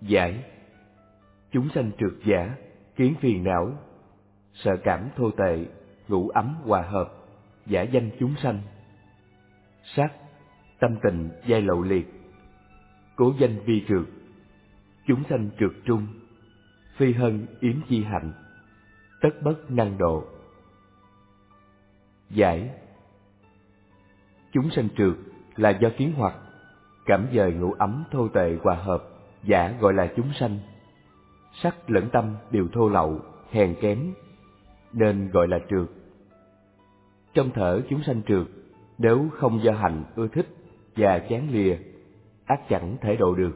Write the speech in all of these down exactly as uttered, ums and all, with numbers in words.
Giải. Chúng sanh trượt giả, kiến phiền não, sợ cảm thô tệ, ngủ ấm hòa hợp, giả danh chúng sanh. Sắc, tâm tình dai lậu liệt, cố danh vi trượt, chúng sanh trượt trung, phi hân yếm chi hạnh, tất bất năng độ. Giải. Chúng sanh trượt là do kiến hoặc, cảm dời ngủ ấm thô tệ hòa hợp, giả gọi là chúng sanh. Sắc lẫn tâm đều thô lậu, hèn kém, nên gọi là trượt. Trong thở chúng sanh trượt, nếu không do hạnh ưa thích và chán lìa, ắt chẳng thể độ được.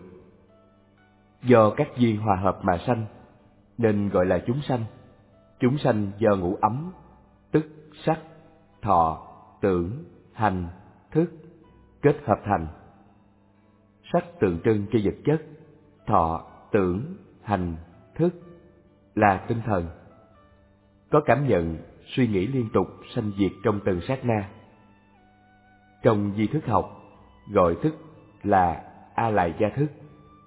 Do các duyên hòa hợp mà sanh, nên gọi là chúng sanh. Chúng sanh do ngủ ấm, tức sắc, thọ, tưởng, hành, thức kết hợp thành. Sắc tượng trưng cho vật chất, thọ, tưởng, hành, thức là tinh thần. Có cảm nhận, suy nghĩ liên tục sanh diệt trong từng sát na. Trong di thức học, gọi thức là a lại gia thức.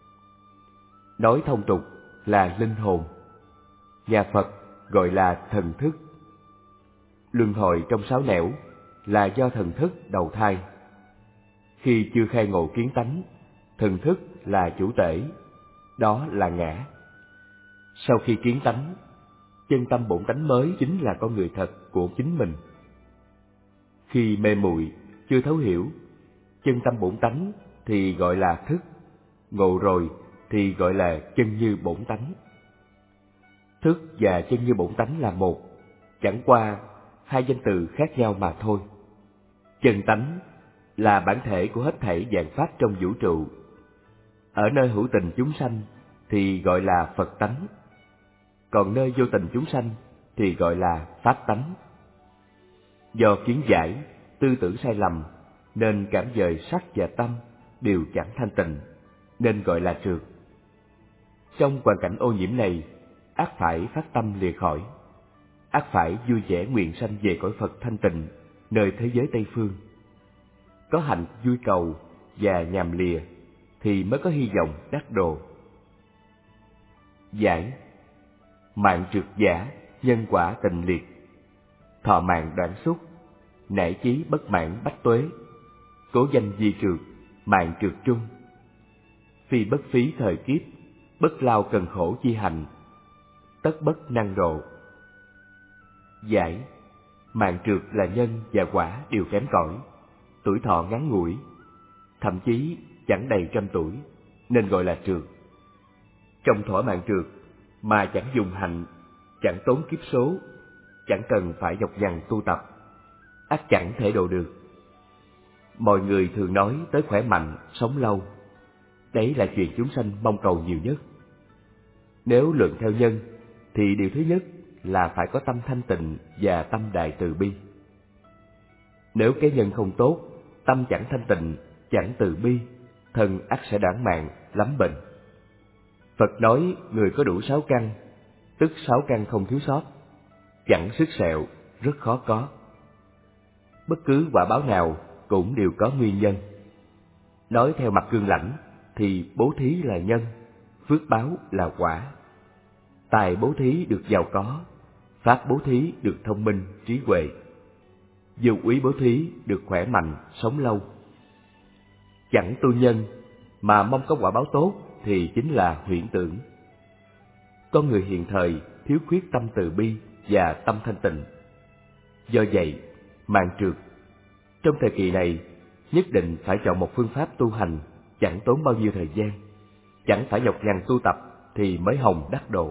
Nói thông tục là linh hồn. Nhà Phật gọi là thần thức. Luân hồi trong sáu nẻo là do thần thức đầu thai. Khi chưa khai ngộ kiến tánh, thần thức là chủ tể, đó là ngã. Sau khi kiến tánh, chân tâm bổn tánh mới chính là con người thật của chính mình. Khi mê muội chưa thấu hiểu chân tâm bổn tánh thì gọi là thức, ngộ rồi thì gọi là chân như bổn tánh. Thức và chân như bổn tánh là một, chẳng qua hai danh từ khác nhau mà thôi. Chân tánh là bản thể của hết thảy vạn pháp trong vũ trụ. Ở nơi hữu tình chúng sanh thì gọi là Phật tánh, còn nơi vô tình chúng sanh thì gọi là Pháp tánh. Do kiến giải, tư tưởng sai lầm, nên cảm dời sắc và tâm đều chẳng thanh tịnh, nên gọi là trượt. Trong hoàn cảnh ô nhiễm này, ắt phải phát tâm lìa khỏi, ắt phải vui vẻ nguyện sanh về cõi Phật thanh tịnh, nơi thế giới Tây Phương. Có hạnh vui cầu và nhàm lìa thì mới có hy vọng đắc độ. Giải. Mạng trượt giả, nhân quả tình liệt, thọ mạng đoạn xúc, nảy chí bất mãn bách tuế, cố danh di trượt, mạng trượt trung, phi bất phí thời kiếp, bất lao cần khổ chi hành, tất bất năng độ. Giải. Mạng trượt là nhân và quả đều kém cỏi, tuổi thọ ngắn ngủi, thậm chí chẳng đầy trăm tuổi, nên gọi là trượt. Trong thỏa mạng trượt mà chẳng dùng hạnh, chẳng tốn kiếp số, chẳng cần phải nhọc nhằn tu tập, ắt chẳng thể độ được. Mọi người thường nói tới khỏe mạnh, sống lâu, đấy là chuyện chúng sanh mong cầu nhiều nhất. Nếu luận theo nhân thì điều thứ nhất là phải có tâm thanh tịnh và tâm đại từ bi. Nếu cái nhân không tốt, tâm chẳng thanh tịnh, chẳng từ bi, thân ắt sẽ đãng mạng, lắm bệnh. Phật nói người có đủ sáu căn, tức sáu căn không thiếu sót, chẳng sức sẹo, rất khó có. Bất cứ quả báo nào cũng đều có nguyên nhân. Nói theo mặt cương lãnh thì bố thí là nhân, phước báo là quả. Tài bố thí được giàu có, pháp bố thí được thông minh, trí huệ. Vô úy bố thí được khỏe mạnh, sống lâu. Chẳng tu nhân mà mong có quả báo tốt thì chính là huyễn tưởng. Con người hiện thời thiếu khuyết tâm từ bi và tâm thanh tịnh. Do vậy, mạng trượt. Trong thời kỳ này, nhất định phải chọn một phương pháp tu hành, chẳng tốn bao nhiêu thời gian, chẳng phải nhọc nhằn tu tập thì mới hồng đắc độ.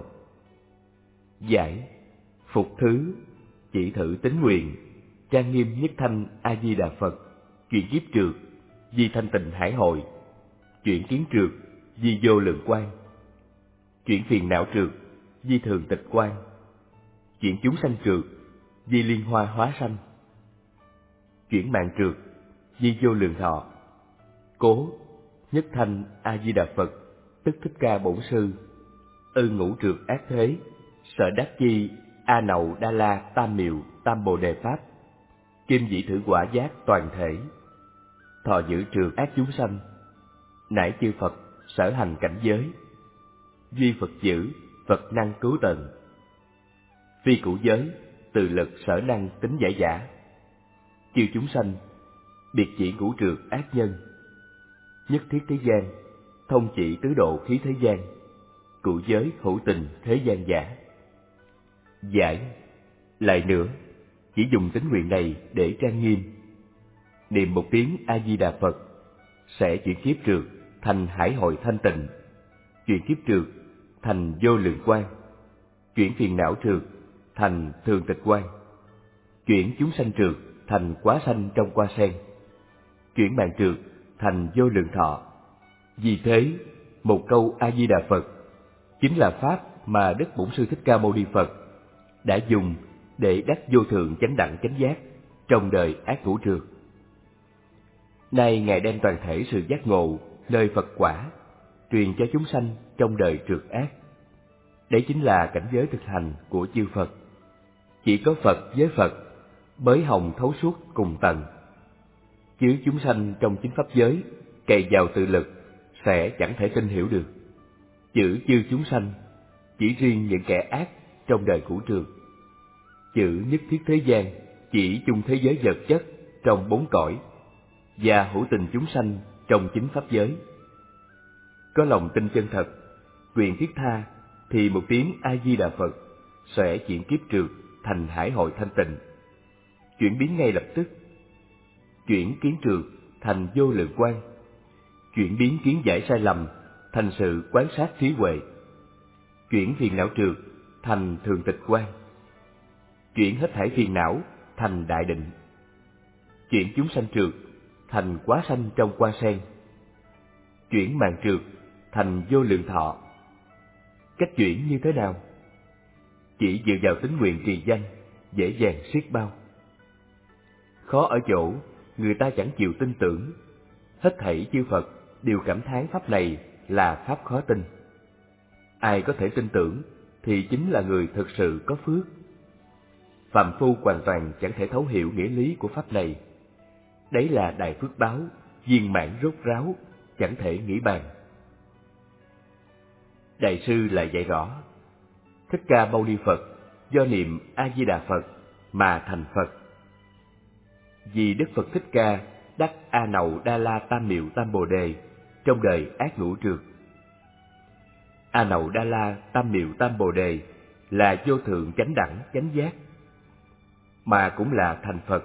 Giải. Phục thứ, chỉ thử tín nguyện, trang nghiêm nhất thanh A Di Đà Phật, chuyện kiếp trượt, di thanh tịnh hải hội, chuyện kiến trượt, di vô lượng quan, chuyện phiền não trượt, di thường tịch quan, chuyện chúng sanh trượt, di liên hoa hóa sanh, chuyển mạng trượt, di vô lượng thọ. Cố nhất thanh A Di Đà Phật, tức Thích Ca Bổn Sư, ư ngũ trượt ác thế, sợ đắc chi A Nậu Đa La Tam Miệu Tam Bồ Đề Pháp, kim dĩ thử quả giác toàn thể, thọ giữ trượt ác chúng sanh, nải chư Phật sở hành cảnh giới, duy Phật giữ, Phật năng cứu tận. Phi cũ giới, từ lực sở năng tính giải giả. Chư chúng sanh, biệt chỉ ngũ trược ác nhân. Nhất thiết thế gian, thông chỉ tứ độ khí thế gian. Cũ giới hữu tình thế gian giả. Giải. Lại nữa, chỉ dùng tính nguyện này để trang nghiêm. Niệm một tiếng A-di-đà Phật sẽ chuyển kiếp trượt thành hải hội thanh tịnh, chuyển kiếp trượt thành vô lượng quang, chuyển phiền não trượt thành thường tịch quang, chuyển chúng sanh trượt thành quá sanh trong hoa sen, chuyển mạng trượt thành vô lượng thọ. Vì thế, một câu A-di-đà Phật chính là pháp mà Đức Bổn Sư Thích Ca Mâu Ni Phật đã dùng để đắc vô thượng chánh đẳng chánh giác trong đời ác ngũ trượt. Nay Ngài đem toàn thể sự giác ngộ nơi Phật quả truyền cho chúng sanh trong đời trượt ác. Đấy chính là cảnh giới thực hành của chư Phật. Chỉ có Phật với Phật mới hồng thấu suốt cùng tầng. Chứ chúng sanh trong chính pháp giới cày vào tự lực sẽ chẳng thể tin hiểu được. Chữ chư chúng sanh chỉ riêng những kẻ ác trong đời cũ trượt. Chữ nhất thiết thế gian chỉ chung thế giới vật chất trong bốn cõi và hữu tình chúng sanh trong chính pháp giới. Có lòng tin chân thật, nguyện thiết tha thì một tiếng A-di-đà Phật sẽ chuyển kiếp trượt thành hải hội thanh tịnh, chuyển biến ngay lập tức, chuyển kiến trượt thành vô lượng quang, chuyển biến kiến giải sai lầm thành sự quán sát trí huệ, chuyển phiền não trượt thành thường tịch quang, chuyển hết thảy phiền não thành đại định, chuyển chúng sanh trượt thành quá sanh trong hoa sen, chuyển mạng trượt thành vô lượng thọ. Cách chuyển như thế nào? Chỉ dựa vào tính nguyện trì danh, dễ dàng xiết bao. Khó ở chỗ người ta chẳng chịu tin tưởng. Hết thảy chư Phật đều cảm thán pháp này là pháp khó tin. Ai có thể tin tưởng thì chính là người thực sự có phước. Phàm phu hoàn toàn chẳng thể thấu hiểu nghĩa lý của pháp này. Đấy là đại phước báo, viên mãn rốt ráo, chẳng thể nghĩ bàn. Đại sư lại dạy rõ, Thích Ca Mâu Ni Phật do niệm A-di-đà Phật mà thành Phật. Vì Đức Phật Thích Ca đắc A Nậu Đa La Tam Miệu Tam Bồ Đề trong đời ác ngũ trượt. A Nậu Đa La Tam Miệu Tam Bồ Đề là vô thượng chánh đẳng chánh giác, mà cũng là thành Phật.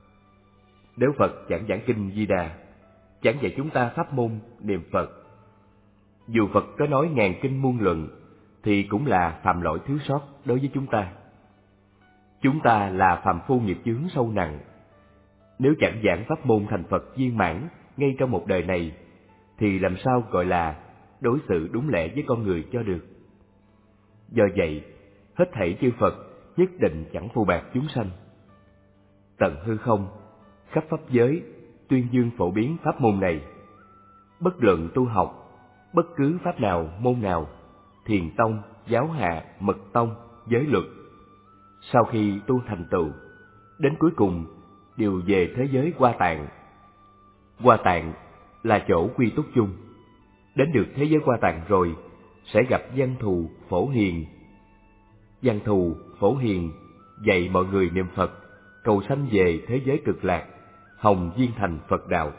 Nếu Phật chẳng giảng kinh Di Đà, chẳng dạy chúng ta pháp môn niệm Phật, dù Phật có nói ngàn kinh muôn luận, thì cũng là phạm lỗi thiếu sót đối với chúng ta. Chúng ta là phàm phu nghiệp chướng sâu nặng. Nếu chẳng giảng pháp môn thành Phật viên mãn ngay trong một đời này, thì làm sao gọi là đối xử đúng lẽ với con người cho được? Do vậy, hết thảy chư Phật nhất định chẳng phù bạc chúng sanh. Tận hư không, khắp pháp giới, tuyên dương phổ biến pháp môn này. Bất luận tu học, bất cứ pháp nào, môn nào, thiền tông, giáo hạ, mật tông, giới luật, sau khi tu thành tựu, đến cuối cùng đều về thế giới Hoa Tạng. Hoa Tạng là chỗ quy túc chung. Đến được thế giới Hoa Tạng rồi, sẽ gặp Văn Thù, Phổ Hiền. Văn Thù, Phổ Hiền dạy mọi người niệm Phật, cầu sanh về thế giới cực lạc, hồng viên thành Phật đạo.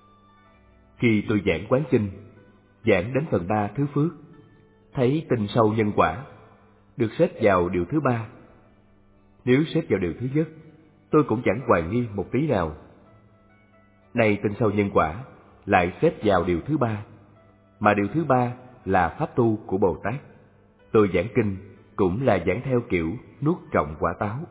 Khi tôi giảng quán kinh, giảng đến phần ba thứ phước, thấy tin sâu nhân quả, được xếp vào điều thứ ba. Nếu xếp vào điều thứ nhất, tôi cũng chẳng hoài nghi một tí nào. Nay tin sâu nhân quả lại xếp vào điều thứ ba, mà điều thứ ba là pháp tu của Bồ Tát. Tôi giảng kinh cũng là giảng theo kiểu nuốt trọn quả táo.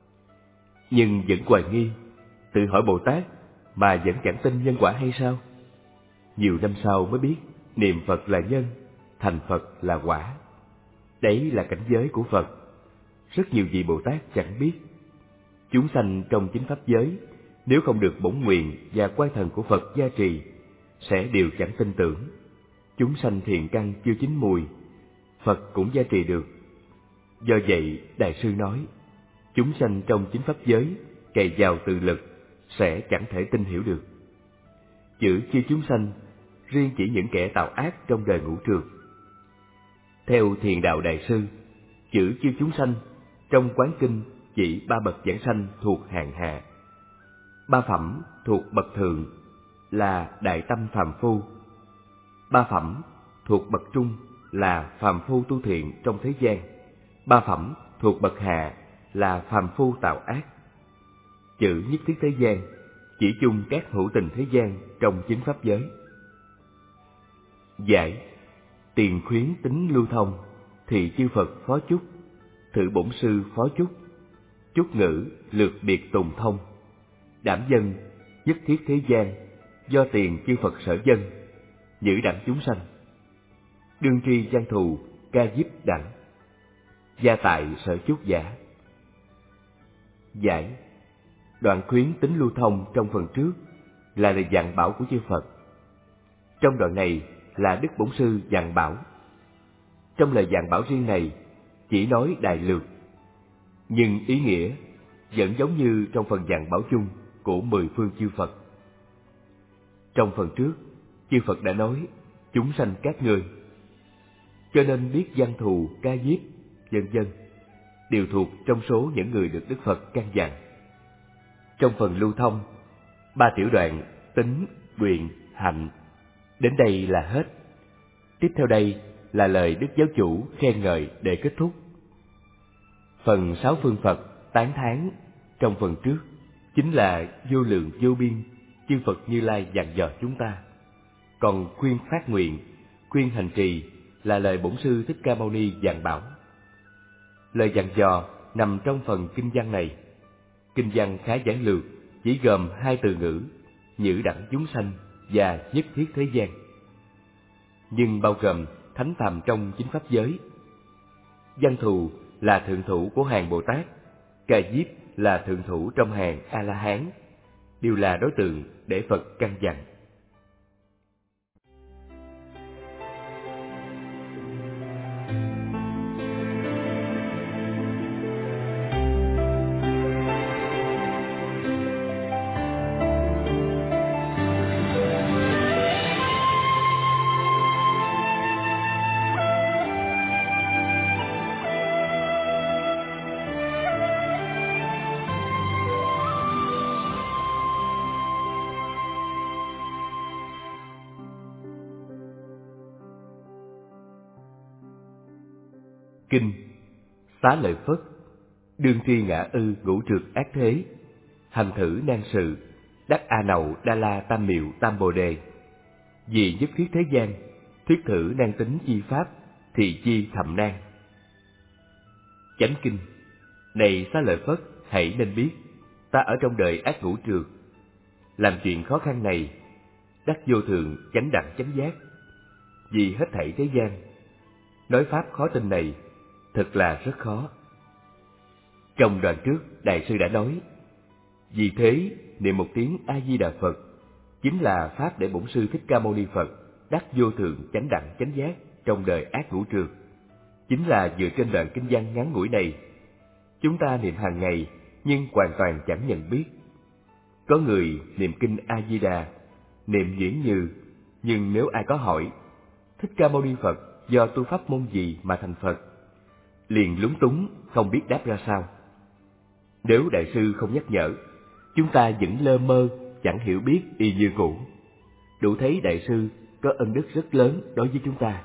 Nhưng vẫn hoài nghi, tự hỏi Bồ Tát mà vẫn chẳng tin nhân quả hay sao? Nhiều năm sau mới biết niệm Phật là nhân, thành Phật là quả. Đấy là cảnh giới của Phật. Rất nhiều vị Bồ Tát chẳng biết. Chúng sanh trong chính pháp giới, nếu không được bổn nguyện và quay thần của Phật gia trì, sẽ đều chẳng tin tưởng. Chúng sanh thiện căn chưa chín mùi, Phật cũng gia trì được. Do vậy, Đại sư nói, chúng sanh trong chính pháp giới, cày vào tự lực, sẽ chẳng thể tin hiểu được. Chữ chư chúng sanh riêng chỉ những kẻ tạo ác trong đời ngũ trượt. Theo Thiền Đạo Đại Sư, chữ chư chúng sanh trong Quán Kinh chỉ ba bậc giảng sanh thuộc hạng hạ. Ba phẩm thuộc bậc thượng là đại tâm phàm phu. Ba phẩm thuộc bậc trung là phàm phu tu thiện trong thế gian. Ba phẩm thuộc bậc hạ là phàm phu tạo ác. Chữ nhất thiết thế gian chỉ chung các hữu tình thế gian trong chính pháp giới. Giải: tiền khuyến tính lưu thông, thì chư Phật phó chúc, thử bổn sư phó chúc, chúc ngữ lược biệt tùng thông. Đảm dân nhất thiết thế gian, do tiền chư Phật sở dân, nhữ đẳng chúng sanh. Đương tri giang thù, ca diếp đẳng, gia tại sở chúc giả. Giải: đoạn khuyến tính lưu thông trong phần trước là lời dặn bảo của chư Phật. Trong đoạn này là Đức Bổn Sư dặn bảo. Trong lời dặn bảo riêng này chỉ nói đại lược, nhưng ý nghĩa vẫn giống như trong phần dặn bảo chung của mười phương chư Phật. Trong phần trước, chư Phật đã nói chúng sanh các ngươi, cho nên biết văn thù, ca diếp, vân vân đều thuộc trong số những người được Đức Phật căn dặn. Trong phần lưu thông, ba tiểu đoạn tính, nguyện, hạnh đến đây là hết. Tiếp theo đây là lời Đức Giáo Chủ khen ngợi để kết thúc. Phần sáu phương Phật tán thán trong phần trước chính là vô lượng vô biên chư Phật Như Lai dặn dò chúng ta. Còn khuyên phát nguyện, khuyên hành trì là lời Bổn Sư Thích Ca Mâu Ni dặn bảo. Lời dặn dò nằm trong phần kinh văn này. Kinh văn khá giản lược, chỉ gồm hai từ ngữ nhữ đẳng chúng sanh và nhất thiết thế gian, nhưng bao gồm thánh phàm trong chính pháp giới. Văn thù là thượng thủ của hàng Bồ Tát, ca diếp là thượng thủ trong hàng A La Hán, đều là đối tượng để Phật căn dặn. Kinh Xá Lợi Phất, đương tri ngã ư ngũ trược ác thế, hành thử nan sự, đắc A Nậu Đa La Tam Miệu Tam Bồ Đề. Vì nhất thiết thế gian, thuyết thử nan tính chi pháp, thì chi thầm nan. Chánh kinh: này Xá Lợi Phất, hãy nên biết, ta ở trong đời ác ngũ trược, làm chuyện khó khăn này, đắc vô thượng chánh đẳng chánh giác. Vì hết thảy thế gian, nói pháp khó tin này thật là rất khó. Trong đoạn trước, Đại sư đã nói, vì thế niệm một tiếng A Di Đà Phật chính là pháp để Bổn Sư Thích Ca Mâu Ni Phật đắc vô thượng chánh đẳng chánh giác trong đời ác ngũ trược. Chính là dựa trên đoạn kinh văn ngắn ngủi này, chúng ta niệm hàng ngày nhưng hoàn toàn chẳng nhận biết. Có người niệm kinh A Di Đà, niệm nhuyễn như, nhưng nếu ai có hỏi Thích Ca Mâu Ni Phật do tu pháp môn gì mà thành Phật, liền lúng túng không biết đáp ra sao. Nếu Đại sư không nhắc nhở, chúng ta vẫn lơ mơ, chẳng hiểu biết y như cũ. Đủ thấy Đại sư có ân đức rất lớn đối với chúng ta.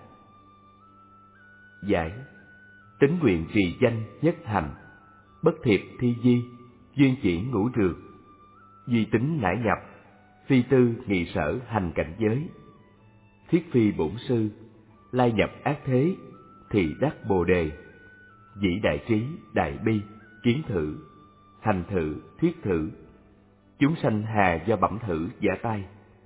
Giải: tính nguyện trì danh nhất hành, bất thiệp thi di, duyên chuyển ngũ trược, duy tính nải nhập, phi tư nghị sở hành cảnh giới. Thiết phi bổn sư, lai nhập ác thế, thì đắc bồ đề. Dĩ đại trí, đại bi, kiến thử, hành thử, thuyết thử, chúng sanh hà do bẩm thử giả tai.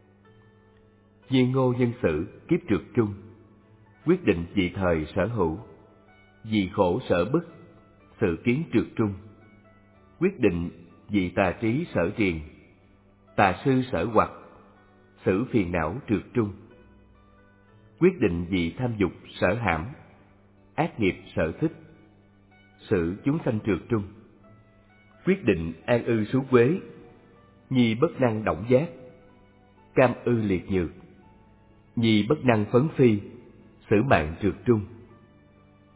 Viên ngô nhân sự kiếp trượt trung, quyết định dị thời sở hữu. Vì khổ sở bức, sự kiến trượt trung, quyết định dị tà trí sở triền. Tà sư sở hoặc, xử phiền não trượt trung. Quyết định dị tham dục sở hãm, ác nghiệp sở thích, sự chúng sanh trượt trung. Quyết định an ư xú quế, nhi bất năng động giác, cam ư liệt nhược, nhi bất năng phấn phi, xử mạng trượt trung.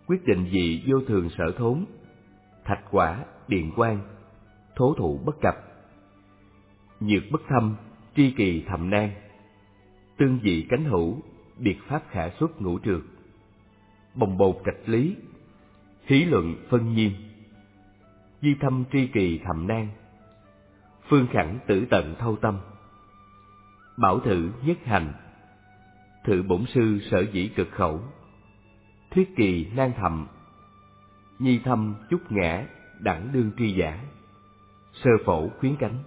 quyết định vị vô thường sở thốn, thạch quả, điện quang, thố thụ bất cập, nhược bất thâm, tri kỳ thầm nan, tương dị cánh hữu, biệt pháp khả xuất ngũ trược, bồng bột trạch lý, hí luận phân nhiên, di thâm tri kỳ thầm nan, phương khẳng tử tận thâu tâm, bảo thử nhất hành, thử bổn sư sở dĩ cực khẩu, thuyết kỳ nan thầm, nhi thâm chúc ngã, đẳng đương tri giả, sơ phổ khuyến cánh.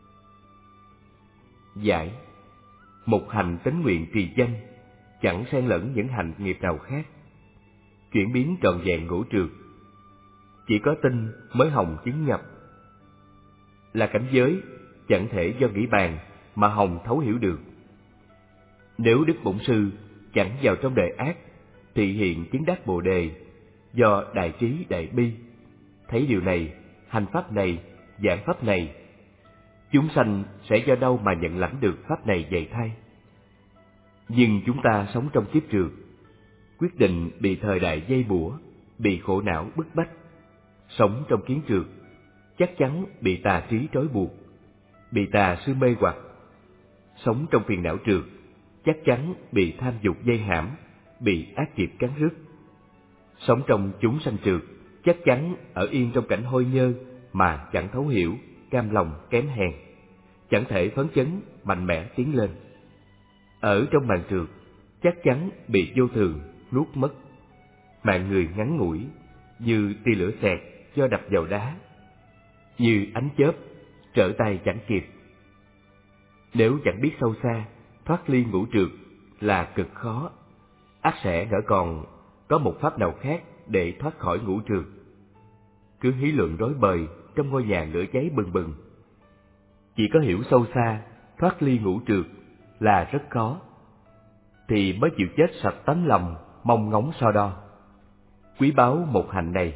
Giải: một hành tánh nguyện trì danh, chẳng xen lẫn những hành nghiệp nào khác, chuyển biến trọn vẹn ngũ trược, chỉ có tinh mới hồng chứng nhập, là cảnh giới chẳng thể do nghĩ bàn mà hồng thấu hiểu được. Nếu Đức Bổn Sư chẳng vào trong đời ác, thị hiện chứng đắc Bồ Đề, do đại trí đại bi, thấy điều này, hành pháp này, giảng pháp này, chúng sanh sẽ do đâu mà nhận lãnh được pháp này dạy thay? Nhưng chúng ta sống trong kiếp trược, quyết định bị thời đại dây bủa, bị khổ não bức bách, sống trong kiến trược, chắc chắn bị tà trí trói buộc, bị tà sư mê hoặc, sống trong phiền não trược, chắc chắn bị tham dục dây hãm, bị ác nghiệp cắn rứt, sống trong chúng sanh trược, chắc chắn ở yên trong cảnh hôi nhơ mà chẳng thấu hiểu, cam lòng kém hèn, chẳng thể phấn chấn mạnh mẽ tiến lên. Ở trong màn trược, chắc chắn bị vô thường nuốt mất, mạng người ngắn ngủi, như tia lửa xẹt do đập vào đá, như ánh chớp trở tay chẳng kịp. Nếu chẳng biết sâu xa, thoát ly ngũ trược là cực khó, ắt sẽ ngỡ còn có một pháp nào khác để thoát khỏi ngũ trược. Cứ hí luận rối bời trong ngôi nhà lửa cháy bừng bừng. Chỉ có hiểu sâu xa, thoát ly ngũ trược là rất khó, thì mới chịu chết sạch tánh lòng, mong ngóng so đo. Quý báu một hành này.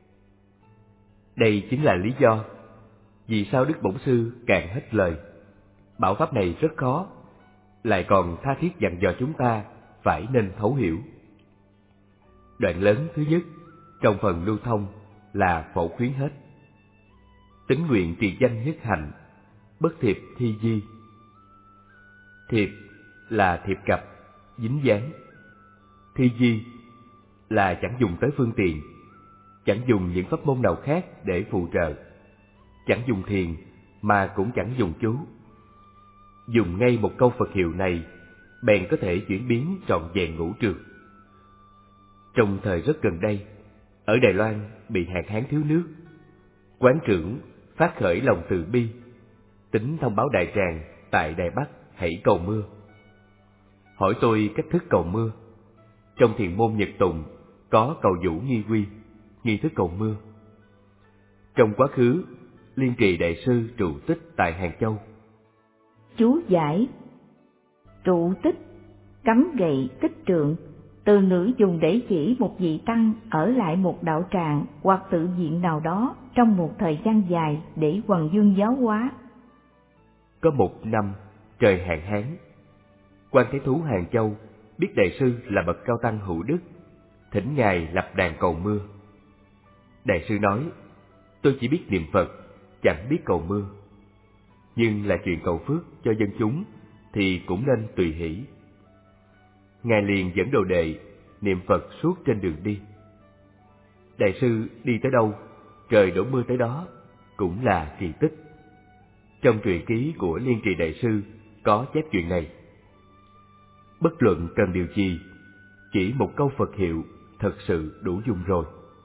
Đây chính là lý do vì sao Đức Bổn Sư càng hết lời, bảo pháp này rất khó, lại còn tha thiết dặn dò chúng ta phải nên thấu hiểu. Đoạn lớn thứ nhất trong phần lưu thông là phổ khuyến hết. Tín nguyện trì danh nhất hạnh, bất thiệp thi di. Thiệp là thiệp cặp, dính dáng. Thi di là chẳng dùng tới phương tiện, chẳng dùng những pháp môn nào khác để phù trợ, chẳng dùng thiền mà cũng chẳng dùng chú. Dùng ngay một câu Phật hiệu này, bèn có thể chuyển biến trọn vẹn ngũ trược. Trong thời rất gần đây, ở Đài Loan bị hạn hán thiếu nước, quán trưởng phát khởi lòng từ bi, tính thông báo đại tràng tại Đài Bắc hãy cầu mưa. Hỏi tôi cách thức cầu mưa. Trong thiền môn Nhật Tụng có cầu vũ nghi quy, nghi thức cầu mưa. Trong quá khứ, Liên Trì Đại Sư trụ tích tại Hàng Châu. Chú giải: trụ tích, cắm gậy tích trượng, từ ngữ dùng để chỉ một vị tăng ở lại một đạo tràng hoặc tự viện nào đó trong một thời gian dài để hoằng dương giáo hóa. Có một năm trời hạn hán, Quan Thế Thú Hàng Châu biết Đại Sư là bậc cao tăng hữu đức, thỉnh Ngài lập đàn cầu mưa. Đại Sư nói: tôi chỉ biết niệm Phật, chẳng biết cầu mưa, nhưng là chuyện cầu phước cho dân chúng thì cũng nên tùy hỷ. Ngài liền dẫn đồ đệ niệm Phật suốt trên đường đi. Đại Sư đi tới đâu, trời đổ mưa tới đó, cũng là kỳ tích. Trong truyện ký của Liên Trì Đại Sư có chép chuyện này. Bất luận cần điều gì, chỉ một câu Phật hiệu thật sự đủ dùng rồi.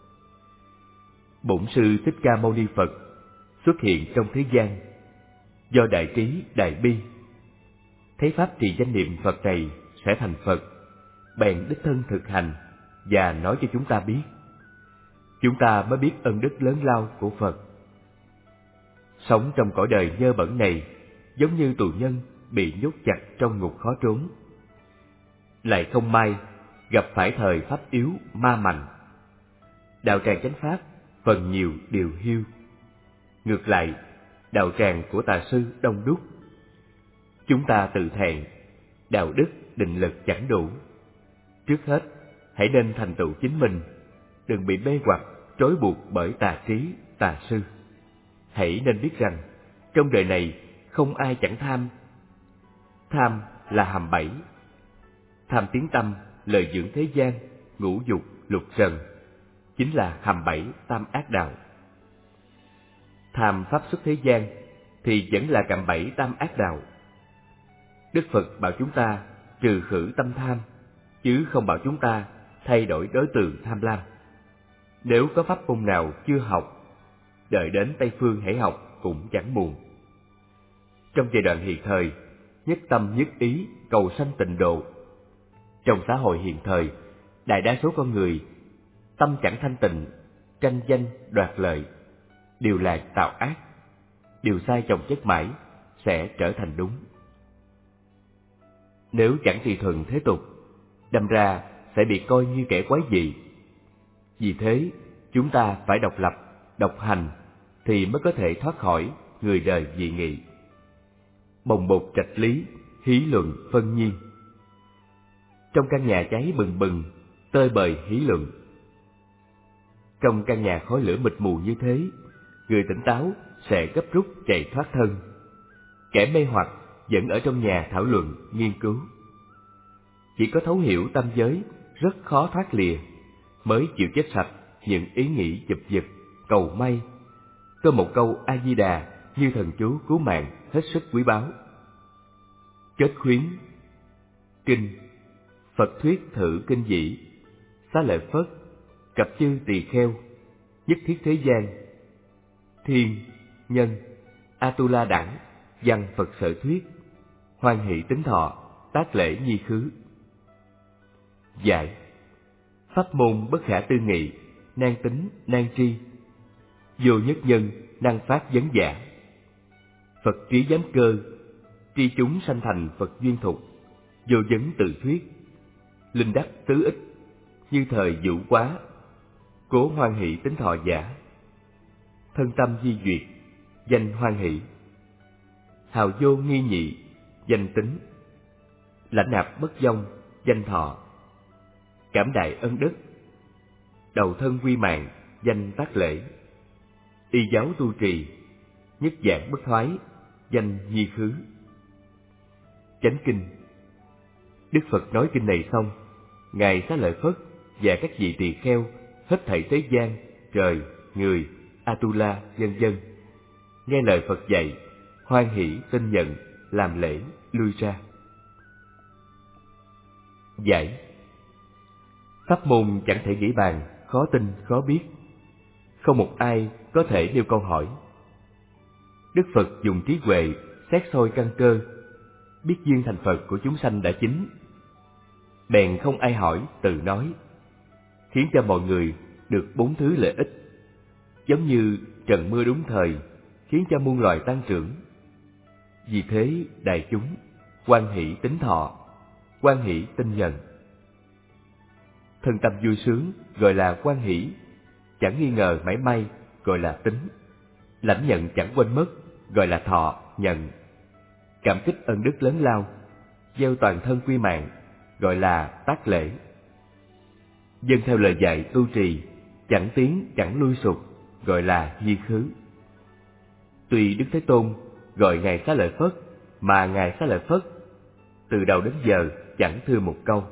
Bổn Sư Thích Ca Mâu Ni Phật xuất hiện trong thế gian, do đại trí đại bi, thấy pháp trì danh niệm Phật này sẽ thành Phật, bèn đích thân thực hành và nói cho chúng ta biết. Chúng ta mới biết ân đức lớn lao của Phật. Sống trong cõi đời nhơ bẩn này, giống như tù nhân bị nhốt chặt trong ngục khó trốn. Lại không may gặp phải thời pháp yếu ma mạnh. Đạo tràng chánh pháp phần nhiều đều hiu. Ngược lại, đạo tràng của tà sư đông đúc. Chúng ta tự thẹn, đạo đức định lực chẳng đủ. Trước hết, hãy nên thành tựu chính mình, đừng bị mê hoặc, trói buộc bởi tà trí, tà sư. Hãy nên biết rằng, trong đời này không ai chẳng tham. Tham là hàm bảy. Tham tiếng tâm, lời dưỡng thế gian, ngũ dục, lục trần, chính là hàm bảy tam ác đạo. Tham pháp xuất thế gian thì vẫn là cạm bẫy tam ác đạo. Đức Phật bảo chúng ta trừ khử tâm tham, chứ không bảo chúng ta thay đổi đối tượng tham lam. Nếu có pháp môn nào chưa học, đợi đến Tây Phương hãy học cũng chẳng muộn. Trong giai đoạn hiện thời, nhất tâm nhất ý cầu sanh tịnh độ. Trong xã hội hiện thời, đại đa số con người tâm chẳng thanh tịnh, tranh danh đoạt lợi, điều lạc tạo ác, điều sai chồng chất mãi sẽ trở thành đúng. Nếu chẳng tùy thuận thế tục, đâm ra sẽ bị coi như kẻ quái dị. Vì thế, chúng ta phải độc lập, độc hành thì mới có thể thoát khỏi người đời dị nghị. Bồng bột trạch lý, hí luận phân nhiên. Trong căn nhà cháy bừng bừng, tơi bời hí luận. Trong căn nhà khói lửa mịt mù như thế, người tỉnh táo sẽ gấp rút chạy thoát thân. Kẻ mê hoặc vẫn ở trong nhà thảo luận, nghiên cứu. Chỉ có thấu hiểu tam giới rất khó thoát lìa, mới chịu chết sạch những ý nghĩ chụp giật, cầu may. Có một câu A-di-đà như thần chú cứu mạng hết sức quý báu. Kết khuyến. Kinh. Phật thuyết thử kinh dĩ, xá lợi Phất, cập chư tỳ kheo, nhất thiết thế gian, thiên, nhân, Atula đẳng, văn Phật sở thuyết, hoan hỷ tính thọ, tác lễ nhi khứ. Giải. Pháp môn bất khả tư nghị, nan tính, nan tri, vô nhất nhân, năng phát vấn giả. Phật trí giám cơ, tri chúng sanh thành Phật duyên thục, vô vấn tự thuyết, linh đắc tứ ích, như thời vũ quá, cố hoan hỷ tính thọ giả. Thân tâm di duyệt, danh hoan hỷ. Hào vô nghi nhị, danh tính. Lãnh nạp bất vong, danh thọ. Cảm đại ân đức, đầu thân quy mạng, danh tác lễ. Y giáo tu trì, nhất giảng bất thoái, danh nhi khứ. Chánh kinh. Đức Phật nói kinh này xong, ngài Xá Lợi Phất và các vị tỳ kheo hết thảy thế gian, trời, người, Atula, vân vân nghe lời Phật dạy, hoan hỷ tin nhận, làm lễ, lui ra. Giải. Pháp môn chẳng thể nghĩ bàn, khó tin, khó biết. Không một ai có thể nêu câu hỏi. Đức Phật dùng trí huệ xét soi căn cơ, biết duyên thành Phật của chúng sanh đã chín. Bèn không ai hỏi, tự nói, khiến cho mọi người được bốn thứ lợi ích. Giống như trận mưa đúng thời, khiến cho muôn loài tăng trưởng. Vì thế đại chúng hoan hỷ tính thọ, hoan hỷ tin nhận. Thân tâm vui sướng gọi là hoan hỷ, chẳng nghi ngờ mảy may gọi là tính. Lãnh nhận chẳng quên mất gọi là thọ, nhận. Cảm kích ân đức lớn lao, gieo toàn thân quy mạng gọi là tác lễ. Dân theo lời dạy tu trì, chẳng tiến chẳng lui sụt gọi là nhi khứ. Tuy Đức Thế Tôn gọi ngài Xá Lợi Phất, mà ngài Xá Lợi Phất từ đầu đến giờ chẳng thưa một câu.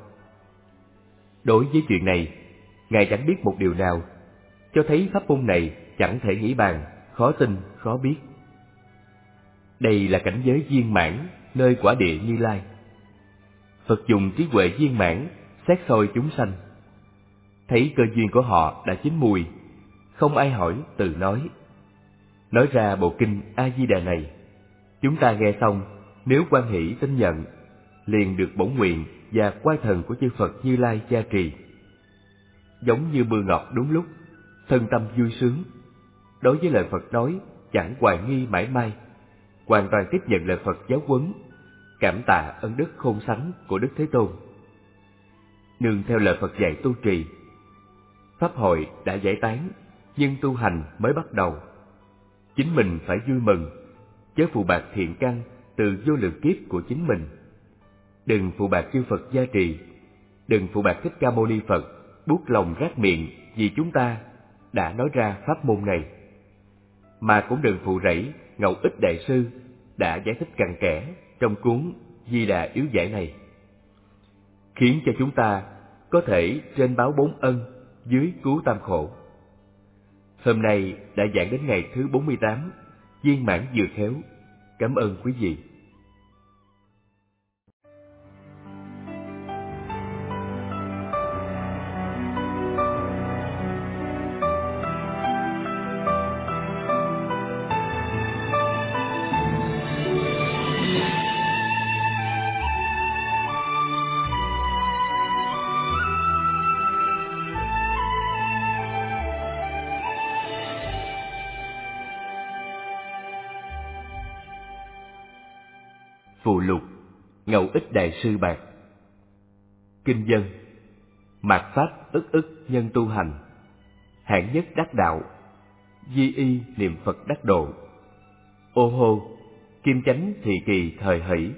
Đối với chuyện này, ngài chẳng biết một điều nào, cho thấy pháp môn này chẳng thể nghĩ bàn, khó tin, khó biết. Đây là cảnh giới viên mãn nơi quả địa Như Lai. Phật dùng trí huệ viên mãn xét soi chúng sanh, thấy cơ duyên của họ đã chín mùi, không ai hỏi, tự nói. Nói ra bộ kinh A-di-đà này, chúng ta nghe xong, nếu hoan hỷ tin nhận, liền được bổn nguyện và quay thần của chư Phật Như Lai gia trì. Giống như mưa ngọt đúng lúc, thân tâm vui sướng. Đối với lời Phật nói, chẳng hoài nghi mãi may, hoàn toàn tiếp nhận lời Phật giáo huấn, cảm tạ ân đức khôn sánh của Đức Thế Tôn. Nương theo lời Phật dạy tu trì, pháp hội đã giải tán, nhưng tu hành mới bắt đầu. Chính mình phải vui mừng, chớ phụ bạc thiện căn từ vô lượng kiếp của chính mình. Đừng phụ bạc chư Phật gia trì, đừng phụ bạc Thích Ca Mâu Ni Phật buốt lòng rát miệng vì chúng ta đã nói ra pháp môn này. Mà cũng đừng phụ rẫy Ngẫu Ích Đại Sư đã giải thích cặn kẽ trong cuốn Di Đà Yếu Giải này, khiến cho chúng ta có thể trên báo bốn ân, dưới cứu tam khổ. Hôm nay đã giảng đến ngày thứ bốn mươi tám, viên mãn vừa khéo. Cảm ơn quý vị. Phụ lục Ngẫu Ích Đại Sư bạc. Kinh dân: mạt pháp ức ức nhân tu hành, hạng nhất đắc đạo, di y niệm Phật đắc độ. Ô hô, kim chánh thị kỳ thời hỷ,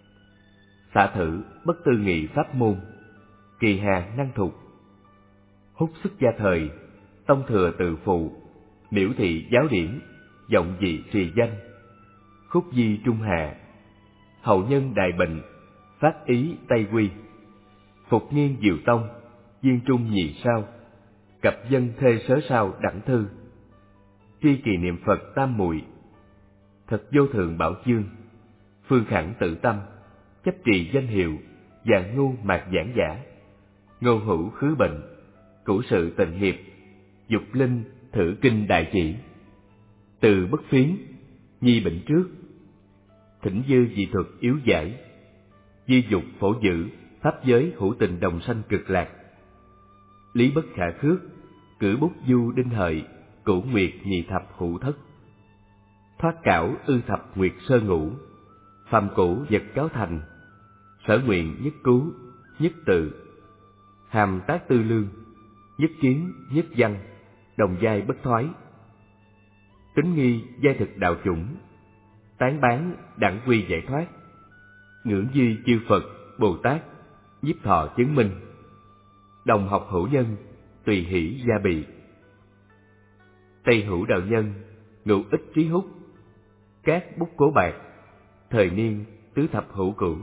xả thử bất tư nghị pháp môn, kỳ hà năng thục. Hút xuất gia thời, tông thừa tự phụ, miễu thị giáo điển, vọng dị trì danh. Khúc di trung hạ, hậu nhân đại bệnh, phát ý tây quy. Phục nghiên diệu tông, viên trung nhị sao, cập dân thê sớ sao đẳng thư. Tri kỳ niệm Phật tam muội, thật vô thượng bảo chương. Phương khẳng tự tâm, chấp trì danh hiệu, dạng ngu mạt giảng giả. Ngô hữu khứ bệnh, cũ sự tình hiệp, dục linh thử kinh đại chỉ. Từ bất phiến, nhi bệnh trước, thỉnh dư dị thuật yếu giải. Di dục phổ giữ, pháp giới hữu tình đồng sanh cực lạc. Lý bất khả khước, cử bút du đinh hợi, cửu nguyệt nhị thập hữu thất. Thoát cảo ư thập nguyệt sơ ngũ, phàm cũ vật cáo thành. Sở nguyện nhất cứu, nhất tự, hàm tác tư lương, nhất kiến, nhất văn, đồng giai bất thoái. Tính nghi giai thực đạo chủng, tán bán đẳng quy giải thoát. Ngưỡng duy chư Phật, Bồ Tát, nhiếp thọ chứng minh. Đồng học hữu nhân, tùy hỷ gia bị. Tây hữu đạo nhân, ngũ ích trí hút, các bút cố bạc, thời niên tứ thập hữu cửu.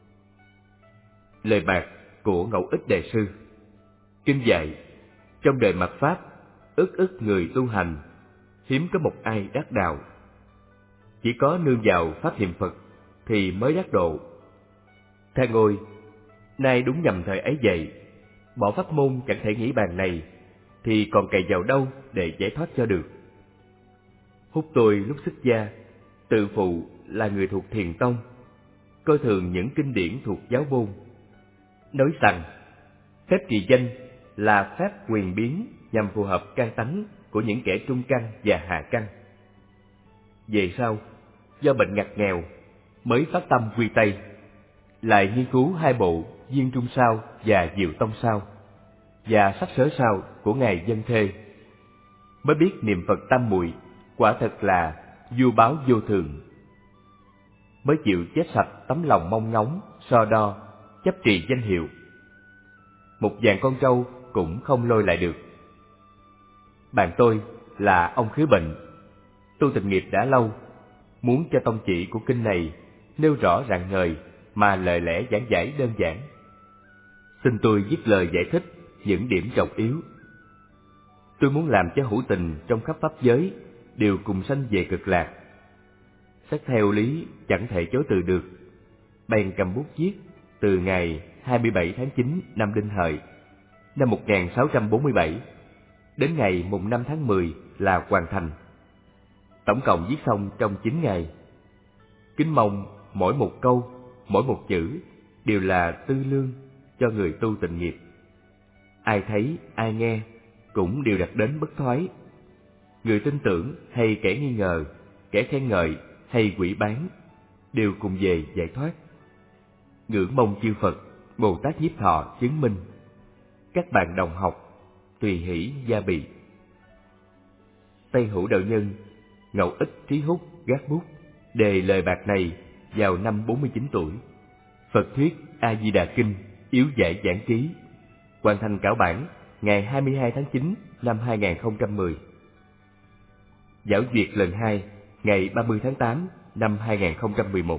Lời bạc của Ngẫu Ích Đại Sư. Kinh dạy: trong đời mạt pháp, ức ức người tu hành, hiếm có một ai đắc đạo. Chỉ có nương vào pháp niệm Phật thì mới đắc độ. Tha ngôi, nay đúng nhằm thời ấy vậy, bỏ pháp môn chẳng thể nghĩ bàn này, thì còn cày vào đâu để giải thoát cho được. Hút tôi lúc xuất gia, tự phụ là người thuộc Thiền Tông, coi thường những kinh điển thuộc giáo môn, nói rằng phép trì danh là pháp quyền biến nhằm phù hợp căn tánh của những kẻ trung căn và hạ căn. Về sau, do bệnh ngặt nghèo, mới phát tâm quy Tây, lại nghiên cứu hai bộ Viên Trung Sao và Diệu Tông Sao và Sắc Sớ Sao của ngài Dân Thê, mới biết niệm Phật tam muội quả thật là vua báo vô thường. Mới chịu chết sạch tấm lòng mong ngóng, so đo, chấp trì danh hiệu. Một vạn con trâu cũng không lôi lại được. Bạn tôi là ông Khứ Bệnh, tu tịnh nghiệp đã lâu, muốn cho tông chỉ của kinh này nêu rõ rạng ngời mà lời lẽ giảng giải đơn giản. Xin tôi viết lời giải thích những điểm trọng yếu. Tôi muốn làm cho hữu tình trong khắp pháp giới đều cùng sanh về cực lạc. Xét theo lý chẳng thể chối từ được, bèn cầm bút viết từ ngày hai mươi bảy tháng chín năm Đinh Hợi năm một nghìn sáu trăm bốn mươi bảy đến ngày mùng năm tháng mười là hoàn thành. Tổng cộng viết xong trong chín ngày. Kính mong mỗi một câu, mỗi một chữ đều là tư lương cho người tu tịnh nghiệp. Ai thấy, ai nghe cũng đều đạt đến bất thoái. Người tin tưởng hay kẻ nghi ngờ, kẻ khen ngợi hay quỷ bán đều cùng về giải thoát. Ngưỡng mong chư Phật, Bồ Tát nhiếp thọ chứng minh. Các bạn đồng học tùy hỷ gia bị. Tây hữu đạo nhân, Ngẫu Ích trí hút gác bút đề lời bạc này vào năm bốn mươi chín tuổi. Phật thuyết A Di Đà Kinh yếu giải giảng ký, hoàn thành cảo bản ngày hai mươi hai tháng chín năm hai nghìn không trăm mười. Giảng duyệt lần hai ngày ba mươi tháng tám năm hai nghìn không trăm mười một.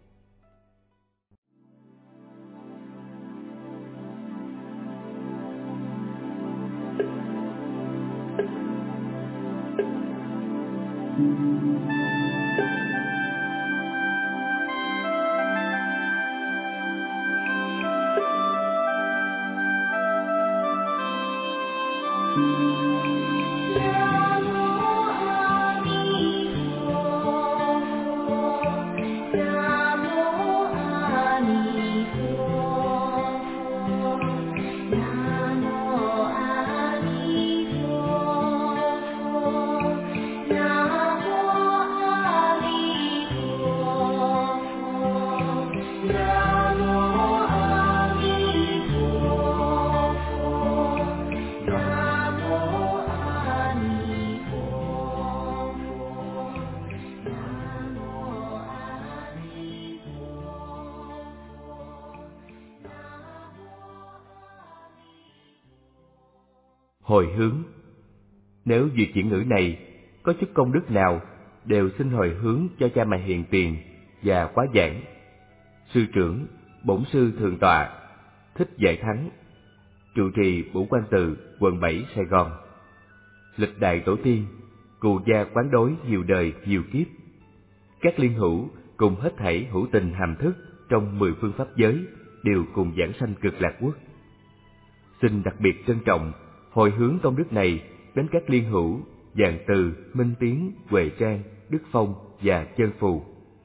Hồi hướng. Nếu việc chuyển ngữ này có chút công đức nào, đều xin hồi hướng cho cha mẹ hiền tiền và quá giảng, sư trưởng, bổn sư thượng tọa Thích Giải Thắng, trụ trì Bửu Quan Tự, quận bảy, Sài Gòn. Lịch đại tổ tiên, cù gia quán đối nhiều đời nhiều kiếp. Các liên hữu cùng hết thảy hữu tình hàm thức trong mười phương pháp giới đều cùng giảng sanh cực lạc quốc. Xin đặc biệt trân trọng hồi hướng công đức này đến các liên hữu Vạn Từ, Minh Tiến, Huệ Trang, Đức Phong và Chân Phù,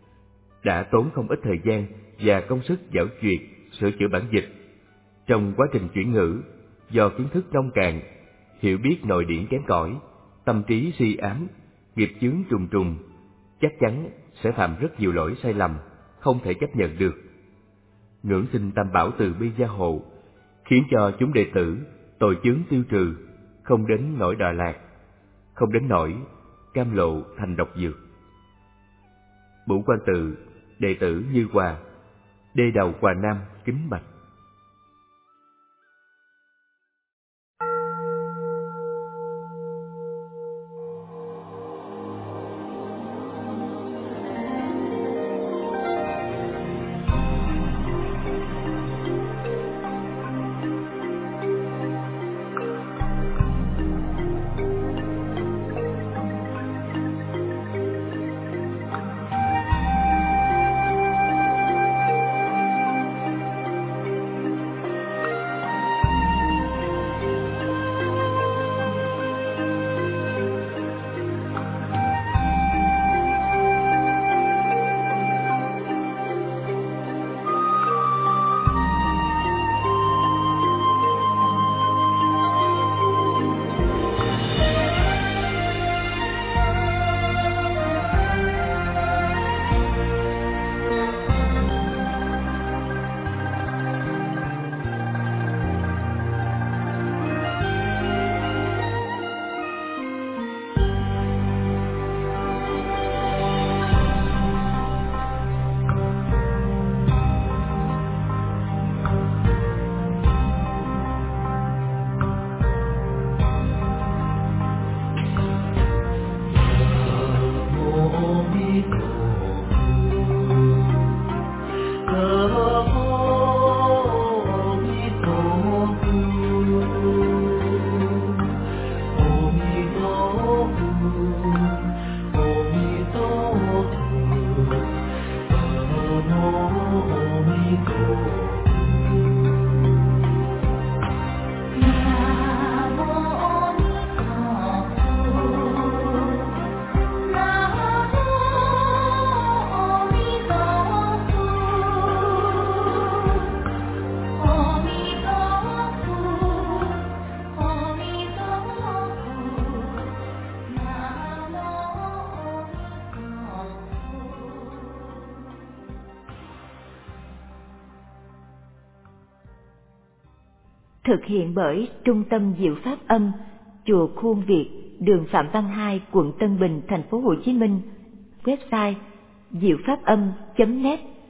đã tốn không ít thời gian và công sức giảo duyệt, sửa chữa bản dịch. Trong quá trình chuyển ngữ, do kiến thức nông cạn, hiểu biết nội điển kém cỏi, tâm trí suy ám, nghiệp chướng trùng trùng, chắc chắn sẽ phạm rất nhiều lỗi sai lầm, không thể chấp nhận được. Ngưỡng xin Tam Bảo từ bi gia hộ, khiến cho chúng đệ tử tội chướng tiêu trừ, không đến nỗi đọa lạc, không đến nỗi cam lộ thành độc dược. Bửu Quan Tự, đệ tử Như Hòa, đê đầu Hòa Nam kính bạch. Thực hiện bởi Trung tâm Diệu Pháp Âm, Chùa Khuôn Việt, đường Phạm Văn Hai, quận Tân Bình, thành phố Hồ Chí Minh. Website diệu pháp âm chấm net.